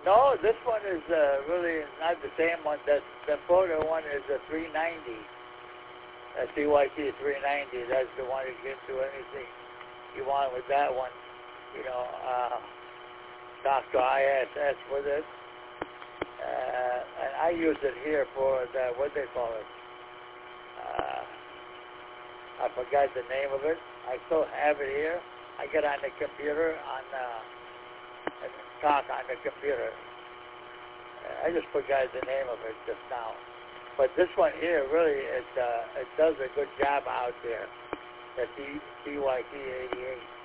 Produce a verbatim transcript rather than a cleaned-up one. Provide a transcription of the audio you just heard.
No, this one is uh, really not the same one. That the photo one is a three ninety. A C Y T three ninety. That's the one you can do anything you want with that one. You know, uh, talk to I S S with it. Uh, and I use it here for the, what they call it. Uh, I forgot the name of it. I still have it here. I get on the computer on uh, and talk on the computer. Uh, I just forgot the name of it just now. But this one here really it uh, it does a good job out there. The C Y T eighty-eight.